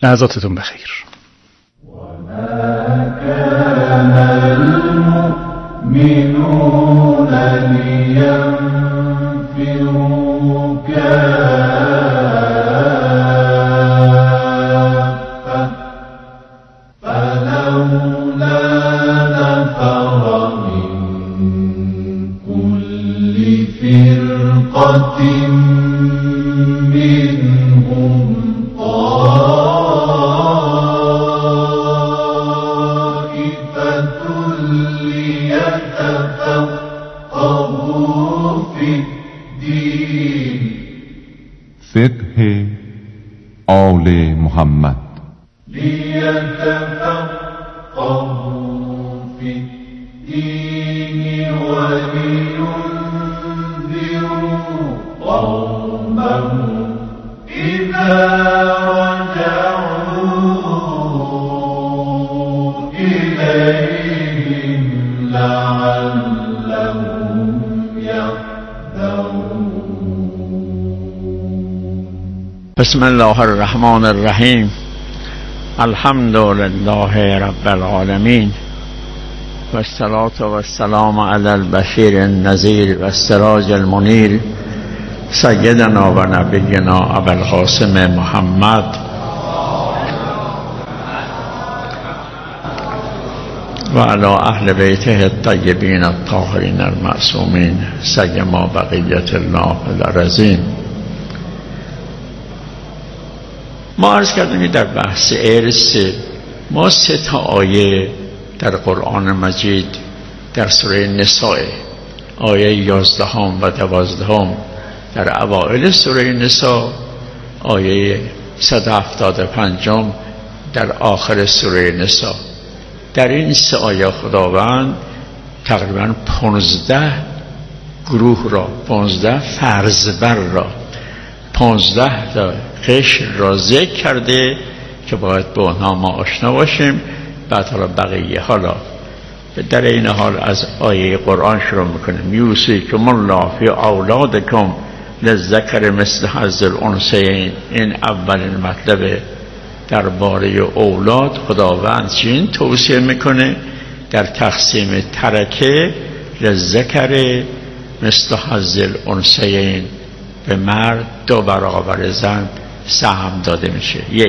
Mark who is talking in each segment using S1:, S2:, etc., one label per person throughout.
S1: لحظاتتون بخیر.
S2: فقه آل محمد.
S3: بسم الله الرحمن الرحیم. الحمد لله رب العالمین و الصلاة و السلام علی البشیر النذیر و السراج المنیر سیدنا و نبینا ابو القاسم محمد و علی اهل بیته الطیبین الطاهرین المعصومین سیما بقیت الله الرزین. ما عرض کردیم که در بحث ارث ما 3 آیه در قرآن مجید در سوره نساء، آیه 11 و 12 در اوائل سوره نساء، آیه 175 در آخر سوره نساء. در این 3 آیه خداوند تقریبا 15 گروه را، 15 فرزبر را، 15 تا قشر را ذکر کرده که باید با آنها ما آشنا باشیم. بعد حالا بقیه حالا در این حال از آیه قرآن شروع میکنیم. یوصیکم الله فی اولادکم للذکر مثل حظ الانثیین. این اولین مطلب درباره اولاد. خداوند چین توصیه میکنه؟ در تقسیم ترکه للذکر مثل حظ الانثیین، به مرد 2 برابر زن سهم داده میشه. 1.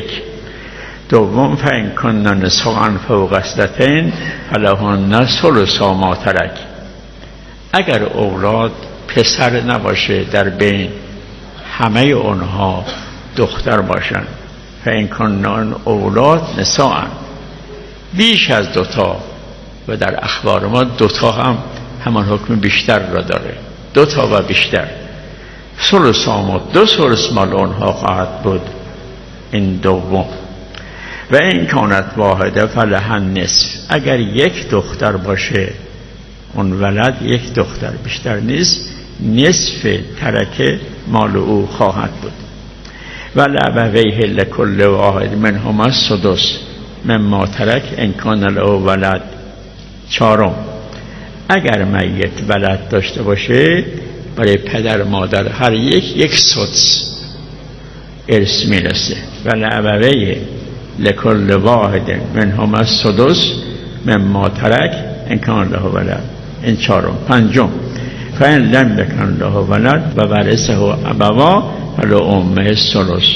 S3: دوم فإن کن نساء فوق اثنتین فلهن ثلث ما ترک. اگر اولاد پسر نباشه، در بین همه اونها دختر باشن، فإن کن اولاد نساء بیش از 2 تا، و در اخبار ما 2 تا هم همان حکم بیشتر را داره، 2 تا و بیشتر، ثلث ما 2 ثلث مال اونها خواهد بود. این دوم. و این کانت واحده فلها النصف. اگر 1 دختر باشه، اون ولد 1 دختر بیشتر نیست، نصف ترکه مال او خواهد بود. ولابویه لکل واحد منهما السدس مما ترک ان کان له ولد. 4. اگر میت ولد داشته باشه، برای پدر مادر هر یک سدس ارث میرسه. ولابویه لکل واحد منهما السدس مما ترک ان کان له ولد. این 4. 5. فإن لم یکن له ولد و ورثه ابواه فلأمه الثلث.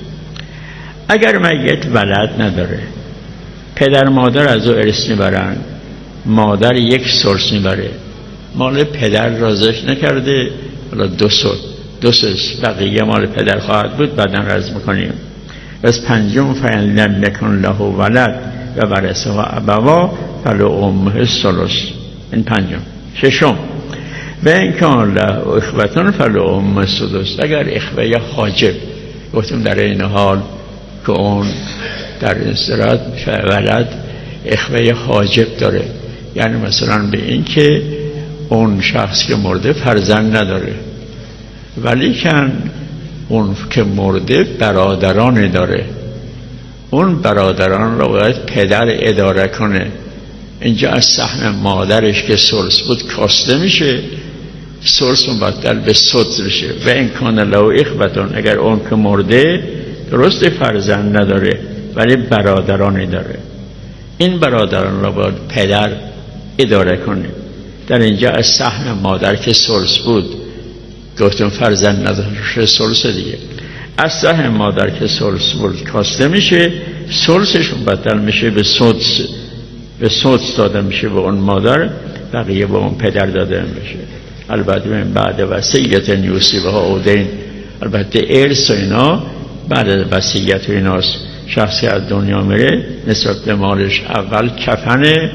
S3: اگر میت ولد نداره، پدر مادر از او ارث میبرن، مادر 1 ثلث میبره، مال پدر رازش نکرده، حالا 2 ثلث بقیه مال پدر خواهد بود. بعدا رز میکنیم. بس 5. فإن لم یکن له ولد و ورثه ابواه فلأمه الثلث. این 5. 6. و این کان له اخوة فلأمه السدس. اگر اخوه حاجب، گفتم در این حال که اون در این صورت ولد اخوه حاجب داره، یعنی مثلا به این که اون شخص که مرده فرزند نداره، ولی کن اون که مرده برادران داره، اون برادران را باید پدر اداره کنه. اینجا از سهم مادرش که ثلث بود کاسته میشه، ثلث مبدل به سدس بشه. و این کان له اخوة، اگر اون که مرده درست فرزند نداره ولی برادرانی داره. این برادران را باید پدر اداره کنه. در اینجا از سهم مادر که ثلث بود، گفتم فرزند نداشته ثلث دیگه، از سهم مادر که ثلث بود کاسته میشه، ثلثشون بدل میشه به سدس داده میشه به اون مادر، بقیه به اون پدر داده میشه. البته من بعد وصیت یوصی بها او دین، البته ارث و اینا بعد از وصیت و ایناست. شخصی از دنیا میره نسبت به مالش اول کفنه،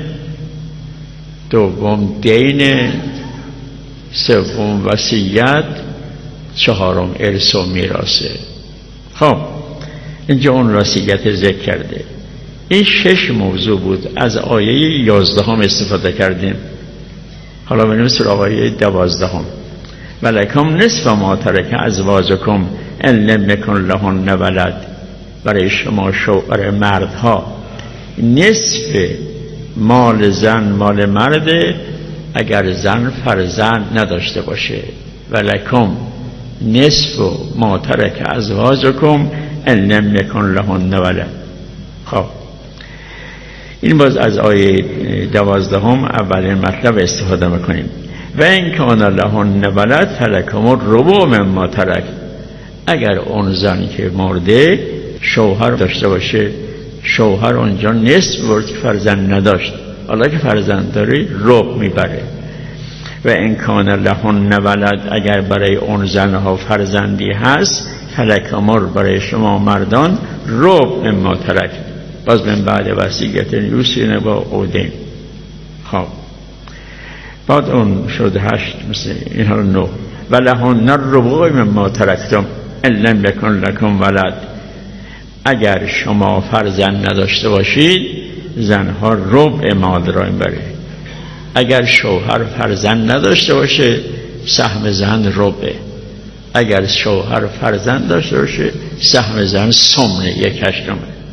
S3: دوم دین، سوم وصیت، چهارم ارث و میراثه. خب اینجا اون وصیت ذکر کرده. این 6 موضوع بود. از آیه 11 استفاده کردیم. حالا بریم سراغ آیه 12. ولکم نصف ما ترک ازواجکم ان لم یکن لهن ولد. برای شما برای مردها نصف مال زن مال مرده اگر زن فرزند نداشته باشه. ولکم نصف ما ترک ازواجکم ان لم یکن لهن ولد. خب این باز از آیه 12 اولین مطلب استفاده میکنیم. و این کان لهن ولد فلکم الربع مما ترک. اگر اون زن که مرده شوهر داشته باشه، شوهر اونجا نصف برد که فرزند نداشت، حالا که فرزند داری ربع میبره. و این کان لهن ولد، اگر برای اون زنها فرزندی هست، فلکم برای شما مردان ربع مما ترک. باز من بعد وصیت یوصی با اودین. خب بعد اون شد 8 مثل این ها 9. و لهن الربع مما ترکتم ان لم یکن لکم ولد. اگر شما فرزند نداشته باشید زنها ربع مال را میبره. اگر شوهر فرزند نداشته باشه سهم زن ربع. اگر شوهر فرزند داشته باشه سهم زن ثمن 1/8.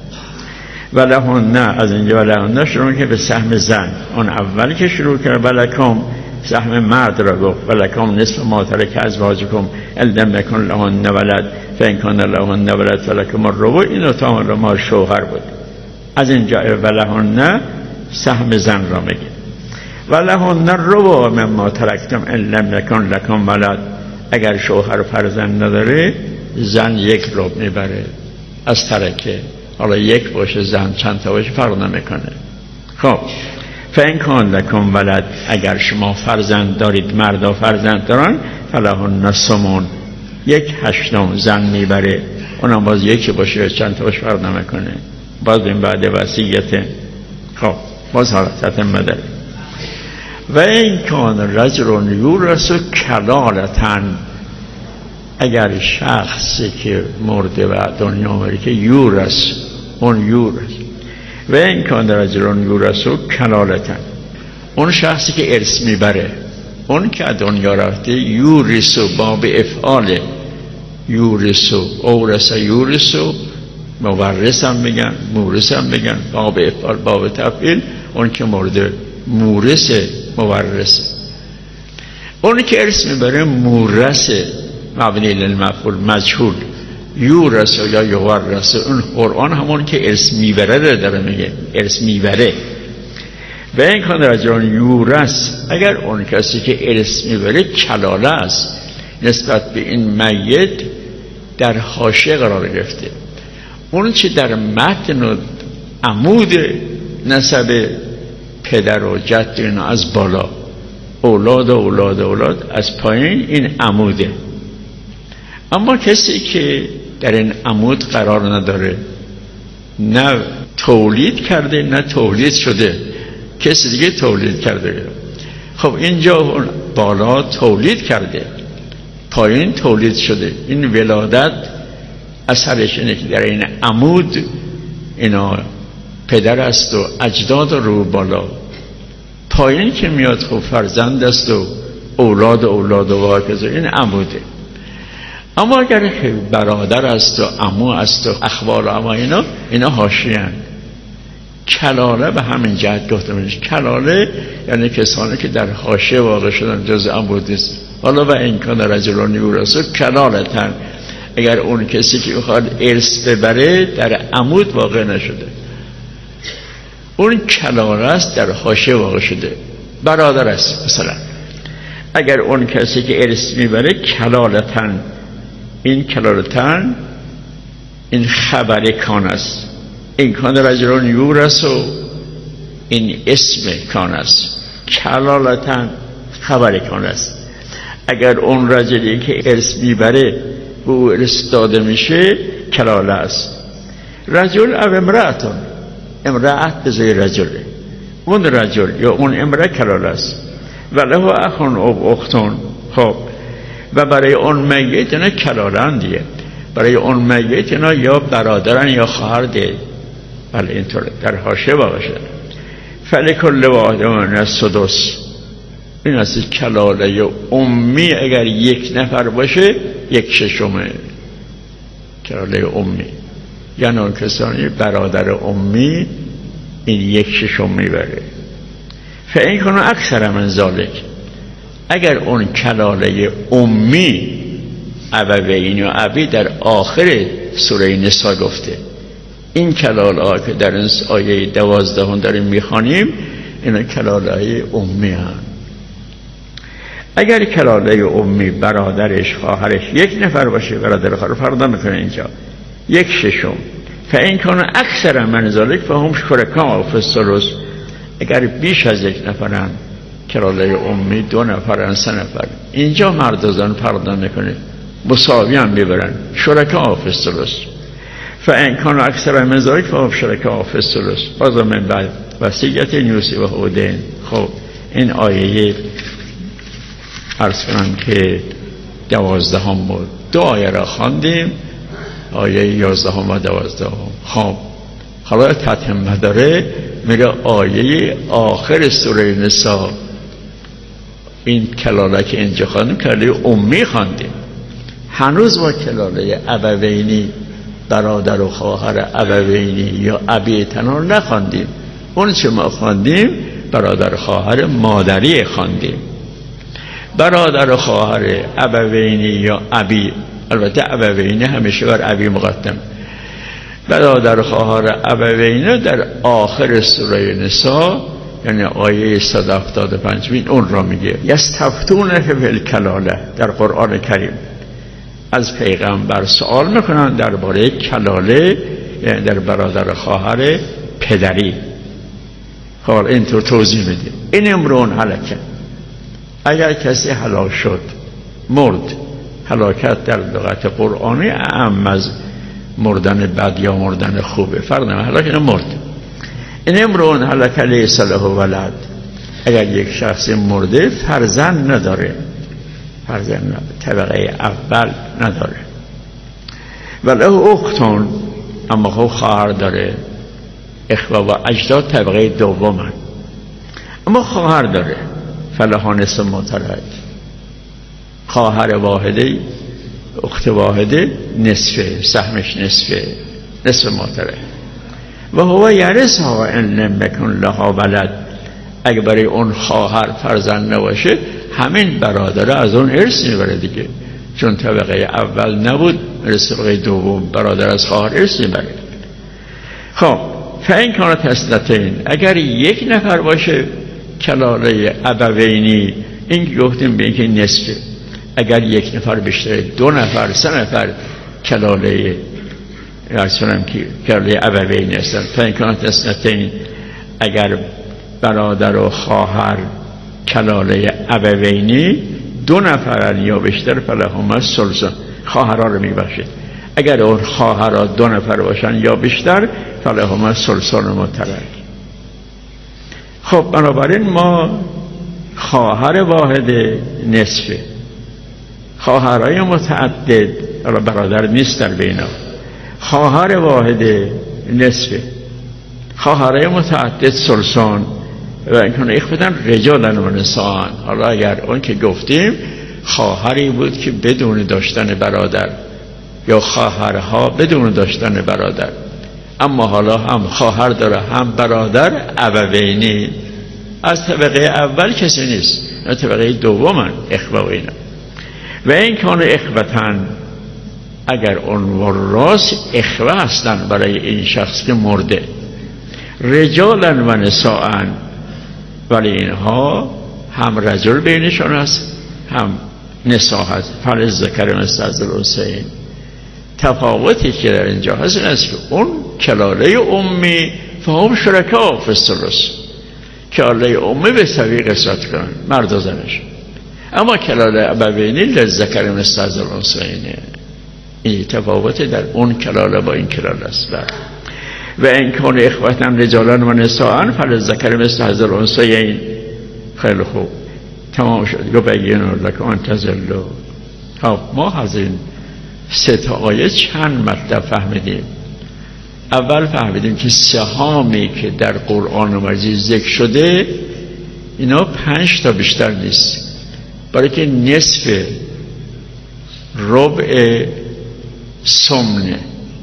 S3: ولهن از اینجا ولهن شروع که به سهم زن، اون اول که شروع کرد ولکم سهم مرد را گفت. ولکم نصف ما ترک ازواجکم ان لم یکن لهن ولد فان کان لهن ولد فلکم الربع. اینو تمام مال شوهر بود. از اینجا ولهن سهم زن را میگه. ولهن الربع مما ترکتم ان لم یکن لکم ولد. اگر شوهر فرزند نداره زن 1 ربع میبره از ترکه. حالا 1 باشه زن چند تا باشه فرق نمیکنه. خب فإن کان لکم ولد، اگر شما فرزند دارید، مردا فرزند دارن، فلهن الثمن 1/8 زن میبره. اونم باز 1 باشه چند تا باشه فرق نمیکنه. باز این بعد وصیت. خب باز حالت مدر. و این کان رجل یورث کلالة، اگر شخصی که مرده و دنیا آمده که یورث، اون یورث. و این کان رجل یورث کلالة، اون شخصی که ارث میبره، اون که دنیا رفته یورث باب افعال، یورث اورث یورث، مورث هم میگن مورث هم میگن، باب افعال باب تفعیل. اون که مرده مورث مورث. اون که ارث میبره مورث مبنی للمفعول مجهول، یورث یا یورث. اون قرآن همون که ارث میبره داره میگه، ارث میبره. و این کان رجل یورث، اگر اون کسی که ارث میبره کلاله است، نسبت به این میت در حاشیه قرار گرفته. اون چه در متن و عمود نسب پدر و جد اینا از بالا، اولاد و اولاد و اولاد از پایین، این عموده. اما کسی که در این عمود قرار نداره، نه تولید کرده نه تولید شده، کسی دیگه تولید کرده. خب اینجا بالا تولید کرده، پایین تولید شده. این ولادت اثرش اینه که در این عمود اینا پدر است و اجداد رو بالا، پایین که میاد خب فرزند است و اولاد و اولاد و واکزه. این عموده. اما اگر برادر است و عمو است و اخوال و عمو، اینا حاشیه‌اند. کلاله به همین جهت گفته میشه. کلاله یعنی کسانی که در حاشیه واقع شدن، جز عمود نیست. حالا و این کان رجل یورث کلالة، اگر اون کسی که میخواد ارث ببره در عمود واقع نشده، اون کلاله است در حاشیه واقع شده، برادر است. مثلا اگر اون کسی که ارث میبره کلالتن، این کلالتن این خبر کان است، این کان رجلون یورث و این اسم کان است، کلالتن خبر کان است. اگر اون رجلی که ارث میبره به او ارث داده میشه کلاله است. رجل او امرأتون، امرأت به جای رجله، اون رجل یا اون امرأت کلاله است. وله اخون او اختون. خب و برای اون میت اینا کلاله‌اند دیگه، برای اون میت اینا یا برادرن یا خواهر ده. بله اینطوره در حاشیه واقع شده. فلکل واحد من السدس، این است کلاله امی اگر یک نفر باشه یک ششمه کلاله امی، یعنی اون کسانی برادر امی این یک ششم میبره. فإن کانوا اکثر من ذلک، اگر اون کلاله امی ابوین و ابی در آخر سوره نساء گفته، این کلاله ها که در این آیه 12 داریم میخوانیم اینا کلاله امی هم. اگر کلاله امی برادرش خواهرش یک نفر باشه، برادر خواهر فرض میکنه اینجا یک ششم. فإن کانوا اکثر من ذلک فهم شرکاء فی الثلث، اگر بیش از یک نفرن کلاله امی، دو نفرن، سه نفر، اینجا مرد و زن فرق نمیکنه، مساوی هم میبرن، شرکاء فی الثلث. فإن کانوا اکثر من ذلک فهم شرکاء فی الثلث. باز من بعد وصیت یوسی و هودین. خب این آیه عرض کنم که 12 بود، دو آیه را خواندیم، آیه 11 و 12. خب حالا تتمه داره، میگه آیه آخر سوره نساء، این کلاله که اینجا خواندیم کلاله امی خواندیم، هنوز با کلاله ابوینی برادر و خواهر ابوینی یا ابی تنان نخواندیم. اون چه ما خواندیم برادر خواهر مادری خواندیم. برادر و خواهر ابوینی یا ابی، البته ابوینی همیشه بر ابی مقدم، برادر خواهر ابوینی در آخر سوره نساء یعنی آیه 175 اون را میگه. یستفتونک فی الکلاله، در قرآن کریم از پیغمبر سوال میکنن درباره کلاله، یعنی در برادر خواهر پدری. حالا اینطور توضیح میده. این امرون هلکه، اگر کسی هلاک شد، مرد، هلاکت در لغت قرآنی اعم از مردن بد یا مردن خوبه، فرق نمیکنه، هلاک مرد. این امرون هلک لیس له ولد، اگر یک شخص مرده فرزند نداره، فرزند طبقه اول نداره. وله اختون، اما خب خواهر داره، اخوه و اجداد طبقه دومن، اما خواهر داره، فلها نصف ما ترک، خواهر واحده اخت واحده نصفه، سهمش نصف ما ترک. و هو یرثها ان لم یکن لها ولد، اگه برای اون خواهر فرزند نباشه همین برادر از اون ارث میبره دیگه، چون طبقه اول نبود، ارث طبقه دوم، برادر از خواهر ارث میبره. خب فإن کانت اثنتین، اگر یک نفر باشه کلاله ابوینی، این گفتیم به اینکه نصفه. اگر یک نفر بیشتر، دو نفر، سه نفر کلاله ارسلم که کلاله ابوینی هستن. فإن کانت اثنتین، اگر برادر و خواهر کلاله ابوینی دو نفرن یا بیشتر، فلهما الثلث، خواهرها رو میبخشید. اگر اون خواهرها دو نفر باشن یا بیشتر، فلهما الثلث مترک. خب بنابراین ما خواهر واحد نصفه، خواهرای متعدد، برادر نیست در بینا، خواهر واحد نصفه، خواهرای متعدد ثلثان. و اینکه اخوتن رجالن و نسان. حالا اگر اون که گفتیم خواهری بود که بدون داشتن برادر یا خواهرها بدون داشتن برادر، اما حالا هم خواهر داره هم برادر ابوینی، از طبقه اول کسی نیست، از طبقه دومن اخوه و اینا. و این کان اخوتن، اگر عنوان راست اخوه هستن برای این شخص که مرده. رجالا و نساء، ولی اینها هم رجل بینشان هست هم نساء هست. فللذکر مثل حظ الانثیین. تفاوتی که در اینجا هست این است که اون کلاله امی فهم شرکا فی الثلث، کلاله امی به سوی قسمت کنن مرد و زنش، اما کلاله ابوینی للذکر مثل حظ الانثیین. این تفاوت در اون کلاله با این کلاله است. و این کان اخوتا رجالا و نساء فللذکر مثل حظ الانثیین. خیلی خوب، تمام شد. یبین لکم ان تضلوا. ما از این سه تا آیه چند مطلب فهمیدیم. اول فهمیدیم که سهامی که در قرآن مجید ذکر شده اینا 5 تا بیشتر نیست، برای که نصف، ربع، سمنه،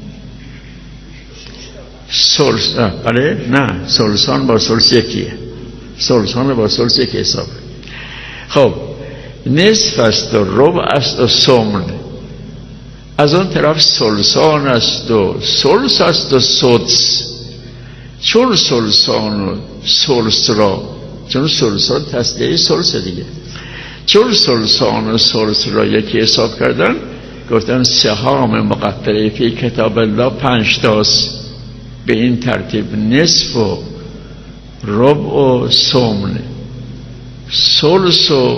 S3: بله نه سلسان با سلس یکیه، سلسان با سلس یکی حساب. خب نصف است و ربع است و سمن، از اون طرف سلسان است و سلس است و سدس. چون سلسان و سلس را، چون سلسان تصدیه سلس دیگه، چون سلسان و سلس را یکی حساب کردن، گفتن سهام مقطره فی کتاب الله 5 تاست. به این ترتیب نصف و ربع و سمن، سلس و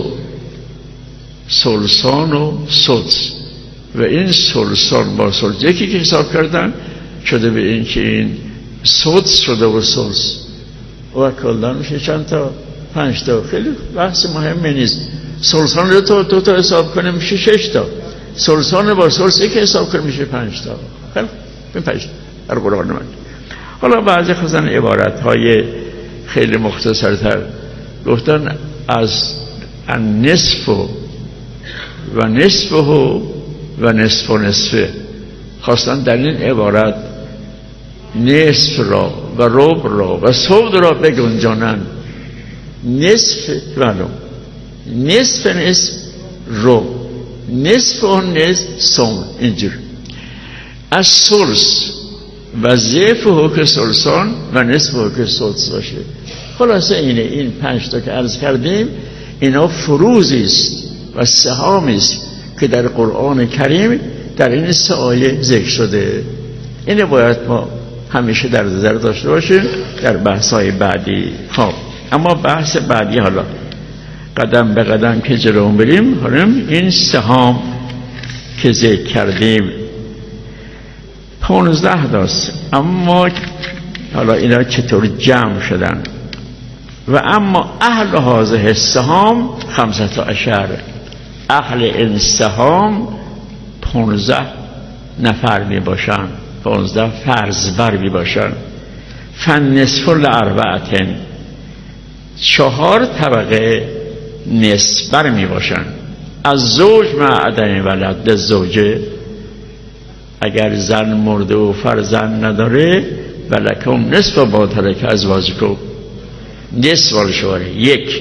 S3: سلسان و سدس. و این سلسان با سلس یکی که حساب کردن شده به این که این سدس شده و سلس و کلان میشه چند تا؟ 5 تا. خیلی بحث مهمی نیست. سلسان رو دو تا حساب کنه میشه 6 تا، سلسان با سلس یکی حساب کنه میشه 5 تا. خیلی این 5 در قرآن من. حالا بعضی خواستن عبارت های خیلی مختصرتر گفتن از النصف و نصفه و نصف و نصفه، خواستن در این عبارت نصف را و ربع را و سود را بگنجانن. نصف معلوم، نصف نصف ربع، نصف و نصف سوم، اینجور. از سلس و ضعف که سلسان و نصف که سدس باشه. خلاصه اینه، این 5 تا که عرض کردیم اینا فروزی است و سهامی است که در قرآن کریم در این 3 آیه ذکر شده. اینه باید ما همیشه در نظر داشته باشیم در بحث‌های بعدی. خب اما بحث بعدی، حالا قدم به قدم که جلو بریم، حالا این سهام که ذکر کردیم 15 داست، اما حالا اینا چطور جمع شدن؟ و اما اهل هذه السهام 15، اهل این سهام 15 نفر می باشن، 15 فرزبر می باشن. فالنصف لاربعة، 4 طبقه نصفبر می باشن. از زوج مع عدم ولد للزوجه، اگر زن مرده و فرزند نداره ولکم نصف ما ترک ازواجکم، نصف وال شوهره 1.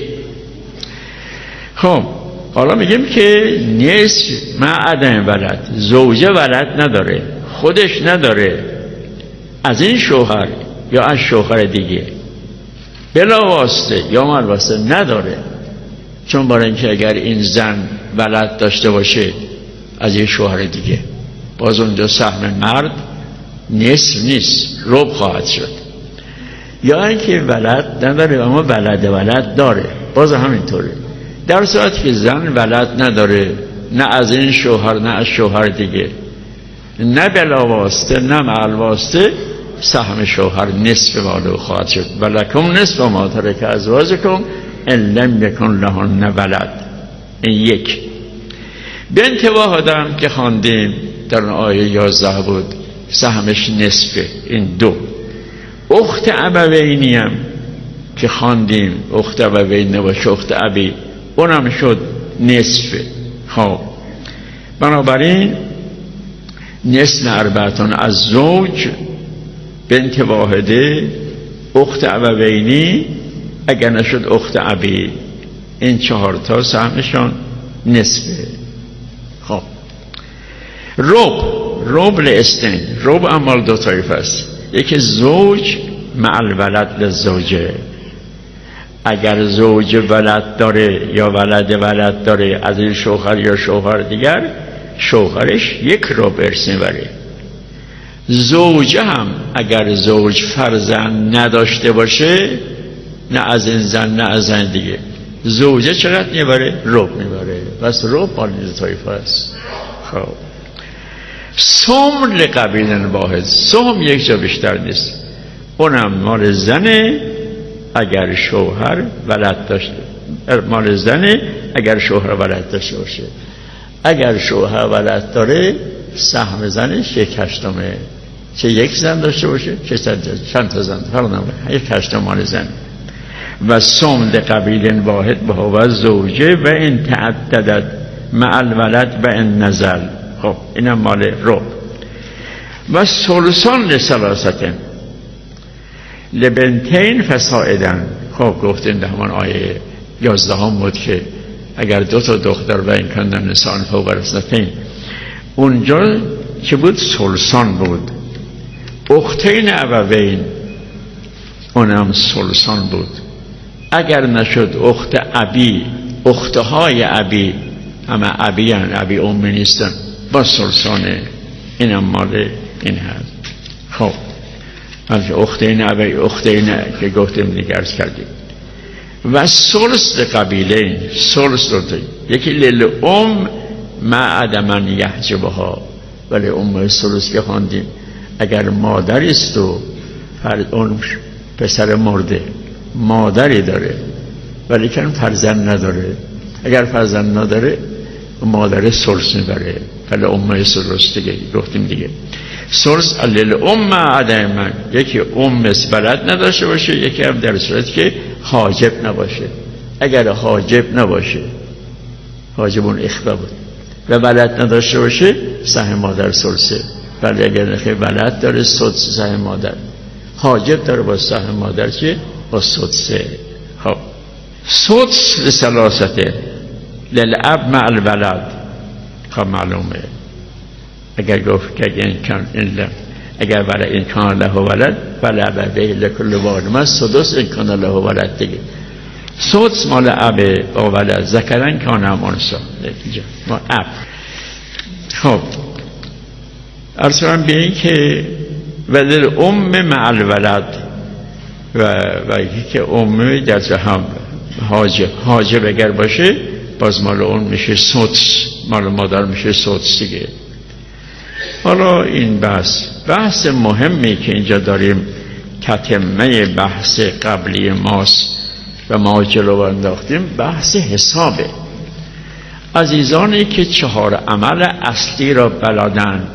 S3: خب حالا میگیم که نصف مع عدم ولد، زوجه ولد نداره، خودش نداره، از این شوهر یا از شوهر دیگه بلا واسطه یا مال واسطه نداره. چون برای اینکه اگر این زن ولد داشته باشه از این شوهر دیگه، باز اونجا سهم مرد نصف نیست، ربع خواهد شد. یا اینکه ولد نداره اما ولد داره، باز همینطوره. در صورتی که زن ولد نداره، نه از این شوهر نه از شوهر دیگه، نه بلا واسطه نه مع الواسطه، سهم شوهر نصف مال خواهد شد. ولکم نصف ما ترک ازواجکم ان لم یکن لهن ولد. این 1. به انتباه آدم که خواندیم در آیه 11 بود سهمش نصفه، این 2. اخت ابوینی هم که خواندیم، اخت ابوینی باشه اخت ابی، اونم شد نصفه. خب بنابراین نصف 4 از زوج بنت واحده، اخت ابوینی، اگر نشد اخت ابی، این 4 تا سهمشان نصفه. خب ربع ربع الاثنین، ربع مال دو طایفه است. یکی زوج مع الولد للزوجه، اگر زوج ولد داره یا ولد داره از این شوهر یا شوهر دیگر، شوهرش یک ربع ارث میبره. زوجه هم اگر زوج فرزند نداشته باشه، نه از این زن نه از زن دیگه، زوجه چقدر میبره؟ ربع میبره. بس ربع مال دو طایفه است. خب سهم لقبیل واحد، سهم یک جا بیشتر نیست، اونم مال زنه اگر شوهر ولد داشته، مال زنه اگر شوهر ولد داشته باشه. اگر شوهر ولد داره سهم زنش 1/8، چه یک زن داشته باشه چه چند تا زن، فرق نداره، 1/8 مال زن. و سهم لقبیل واحد بهو زوجه و ان تعددت مع الولد و ان نزل. خب اینم مال ربع. و ثلثان لثلاثه لبنتین فصاعدن. خب گفتیم در همان آیه 11 بود که اگر 2 تا دختر و این کندن نسان فوق الاثنتین، اونجا چه بود؟ ثلثان بود. اختین ابوین اونم ثلثان بود. اگر نشد اخت ابی، اختهای ابی، اما ابی هن، ابی امی نیستن، با ثلثانه. اینم مال این هست. خب از اختین ابی، اختین که گفتیم دیگه عرض کردیم. و ثلث لقبیلین، ثلث دو تا، یکی للام مع عدم یحجبها، ولی ام ثلث که خواندیم اگر مادری است و اون پسر مرده مادری داره ولی که فرزند نداره، اگر فرزند نداره مادر ثلث میبره، ولی ام ثلث دیگه گفتیم دیگه. ثلث للام مع عدم، یکی ام بلد نداشته باشه، یکی هم در صورتی که حاجب نباشه. اگر حاجب نباشه، حاجب اون اخبا بود، و بلد نداشته باشه سهم مادر ثلثه. ولی اگر نخیر بلد داره سدس سهم مادر، حاجب داره با سهم مادر چه؟ با سدسه. خب سدس لثلاثه للاب مع الولد. خب معلومه اگر گفت که اگر برای این کان له ولد ولد به لکل واحد من سدس این کان له ولد دیگه. سدس مال اب با ولد ذکرن کان هم انثی ما اب. خب ارسلان به این که ولل ام مع الولد و یکی که ام در هم حاجب اگر باشه باز مال اون میشه سدس، مال مادر میشه سدس دیگه. حالا این بحث مهمی که اینجا داریم تتمه بحث قبلی ماست و ما جلو انداختیم، بحث حسابه. عزیزانی که 4 عمل اصلی را بلدن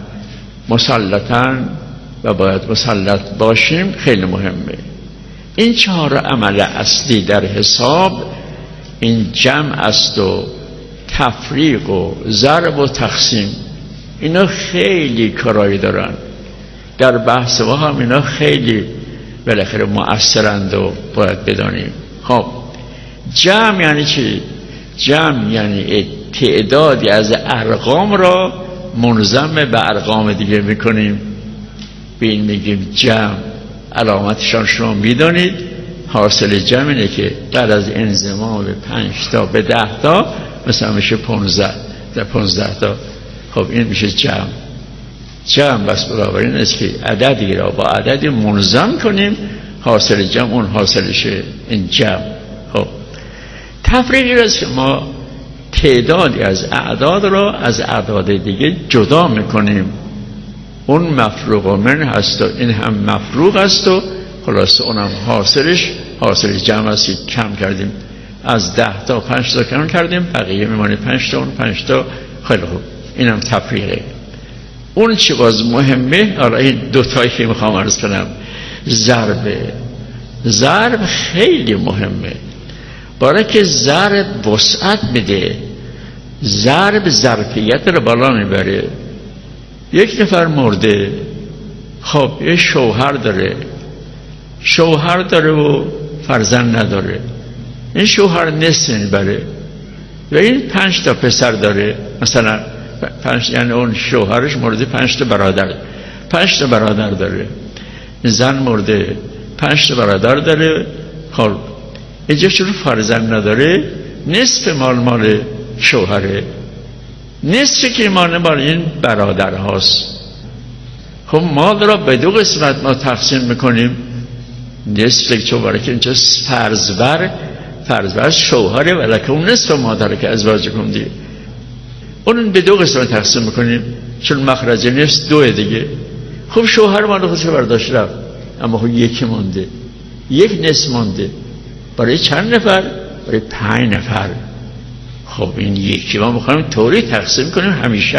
S3: مسلطن و باید مسلط باشیم خیلی مهمه. این 4 عمل اصلی در حساب این جمع است و تفریق و ضرب و تقسیم، اینا خیلی کارایی دارن. در بحث ما هم اینا خیلی بالاخره مؤثرند و باید بدانیم. خب جمع یعنی چی؟ جمع یعنی تعدادی از ارقام را منضم به ارقام دیگه میکنیم، به این میگیم جمع. علامتشان شما میدانید. حاصل جمع اینه که بعد از انضمام به 5 تا به 10 تا مثلا میشه 15 در 15 تا. خب این میشه جمع. جمع بس بنابراین است که عددی را با عددی منضم کنیم، حاصل جمع اون حاصلشه، این جمع. خب تفریقی است که ما تعدادی از اعداد را از اعداد دیگه جدا میکنیم، اون مفروق من هست و این هم مفروق است و خلاص اونم حاصلش حاصل جمع است. کم کردیم از 10 تا 5 تا کم کردیم، بقیه میمونه 5 تا اون 5 تا. خیلی خوب اینم تفریقه. اون چی باز مهمه، حالا این 2 تایی که میخوام عرض کنم، ضرب خیلی مهمه، برای که ضرب وسعت میده، ضرب ظرفیت رو بالا میبره. یک نفر مرده، خب یه شوهر داره و فرزند نداره، این شوهر نصف میبره و این 5 تا پسر داره، مثلا یعنی اون شوهرش مورد 5 تا برادر، 5 تا برادر داره، زن مورد 5 تا برادر داره. خب اینجا چون فرزند نداره، نصف مال شوهره، نصفی که مال این برادر هاست. خب مال را به 2 قسمت ما تقسیم میکنیم. نصف چون برای که اینجا فرزبر شوهره، ولی اون نصف مادره که ازواج کندی، اون به 2 قسمت تقسیم میکنیم چون مخرج نصف 2 دیگه. خب شوهر مال خودش برداشت رفت، اما خب یکی مونده، 1 نصف مونده. برای چند نفر؟ برای 5 نفر. خب این یکی ما میخوایم طوری تقسیم کنیم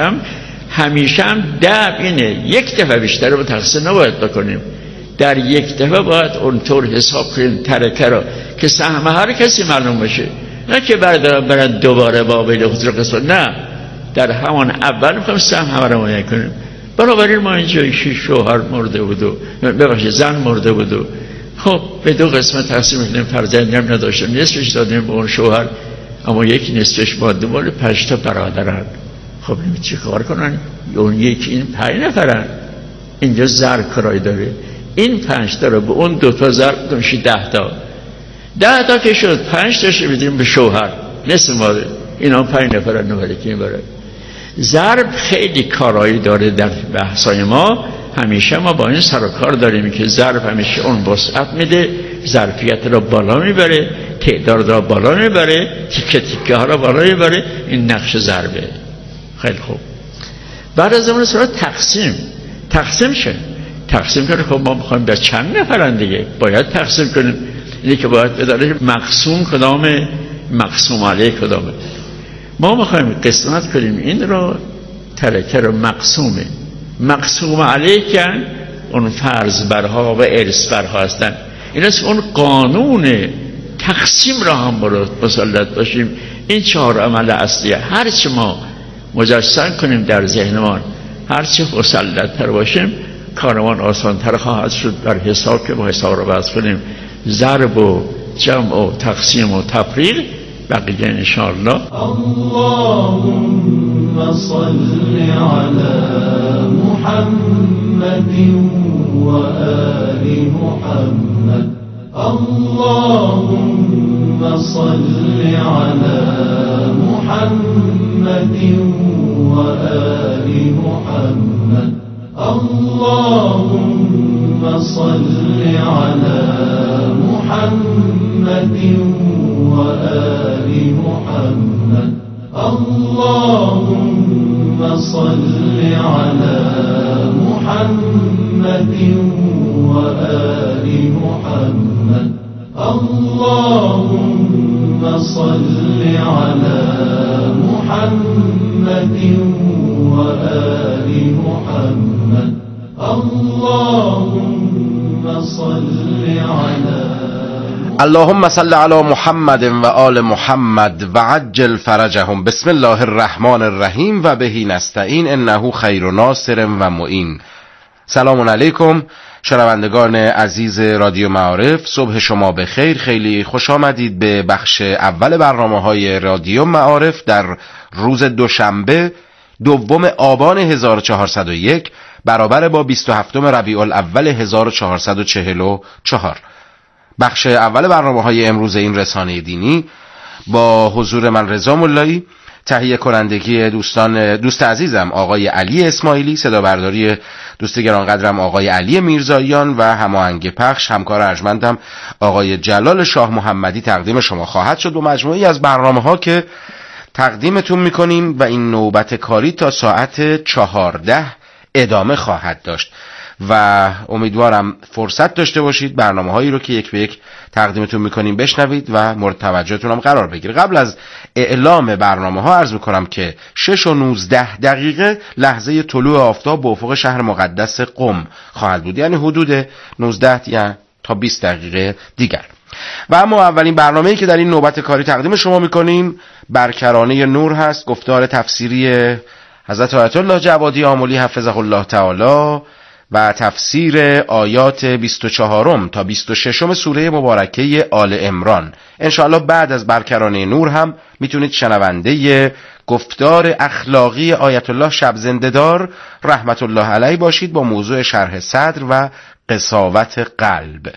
S3: همیشه هم 10 اینه، 1 دفعه بیشتر رو تقسیم نباید بکنیم. در 1 دفعه باید اونطور حساب کنیم ترکه رو که سهم هر کسی معلوم باشه، نه که برن دوباره با بین خود قسمت. نه، در همان اول میخوایم سهم همه رو معین کنیم. بنابراین ما اینجا شوهر مرده بود و زن مرده بود و خب به 2 قسمت تقسیم کنیم. فرزندی هم نداشتیم، نصفش دادیم به اون شوهر، اما 1 نصفش مانده مال 5 تا برادرن. خب چی کار کنن؟ اون یکی این 5 نفرن. اینجا زر کرای داره، این 5 تا رو به اون 2 تا زر میشه 10 تا. 10 تا که شد 5 تاش بدیم به شوهر، نصف مال اینا 5 نفرن. نوبره که میبره. ضرب خیلی کارایی داره در بحثای ما. همیشه ما با این سر و کار داریم که ضرب همیشه اون وسعت میده، ظرفیت رو بالا میبره، تعداد رو بالا میبره، تیکه ها رو بالا میبره. این نقش ضربه. خیلی خوب. بعد از اون سر تقسیم شه. تقسیم کنه. خب ما میخوایم به چند نفرن دیگه، باید تقسیم کنیم. اینه که باید بداره مقسوم کدامه، مقسوم علیه کدامه. ما میخوایم قسمت کنیم این رو، ترکه رو مقسوم علیه کن. اون فرض برها و ارث برها هستن. این است اون قانون تقسیم را هم مسلط باشیم. این 4 عمل اصلیه. هرچی ما مجسم کنیم در ذهنمان، هرچی مسلط تر باشیم، کارمان آسان تر خواهد شد. بر حساب که با حساب رو بحث کنیم، ضرب و جمع و تقسیم و تفریق، بقیه انشاءالله.
S1: اللهم صل على محمد و آل محمد. اللهم صل على محمد و آل محمد. اللهم صل على محمد و آل محمد. اللهم صل على محمد و آل محمد. اللهم صل على محمد و آل محمد. اللهم صل على
S4: اللهم صل على محمد و آل محمد و عجل فرجهم. بسم الله الرحمن الرحیم و بهی نستعین انه خیر ناصر و معین. سلام علیکم شنوندگان عزیز رادیو معارف، صبح شما بخیر. خیلی خوش آمدید به بخش اول برنامه‌های رادیو معارف در روز دوشنبه 2 آبان 1401 برابر با 27 ربیع الاول 1444. بخش اول برنامه‌های امروز این رسانه دینی با حضور من رضا ملایی، تهیه کنندگی دوست عزیزم آقای علی اسماعیلی، صدا برداری دوست گرانقدرم آقای علی میرزاییان و هماهنگ پخش همکار ارجمندم آقای جلال شاه محمدی تقدیم شما خواهد شد با مجموعی از برنامه‌ها که تقدیمتون می‌کنیم و این نوبت کاری تا ساعت 14 ادامه خواهد داشت و امیدوارم فرصت داشته باشید برنامه‌هایی رو که یک به یک تقدیمتون می‌کنیم بشنوید و مورد توجهتون هم قرار بگیره. قبل از اعلام برنامه‌ها عرض می‌کنم که 6:19 لحظه طلوع آفتاب به افق شهر مقدس قم خواهد بود، یعنی حدود 19 تا 20 دقیقه دیگر. و اما اولین برنامه‌ای که در این نوبت کاری تقدیم شما می‌کنیم برکرانه نور هست، گفتار تفسیری حضرت آیت الله جوادی آملی حفظه الله تعالی و تفسیر آیات 24 تا 26 سوره مبارکه آل عمران. انشاءالله بعد از برکرانه نور هم میتونید شنونده گفتار اخلاقی آیت الله شب زنده‌دار رحمت الله علیه باشید با موضوع شرح صدر و قساوت قلب.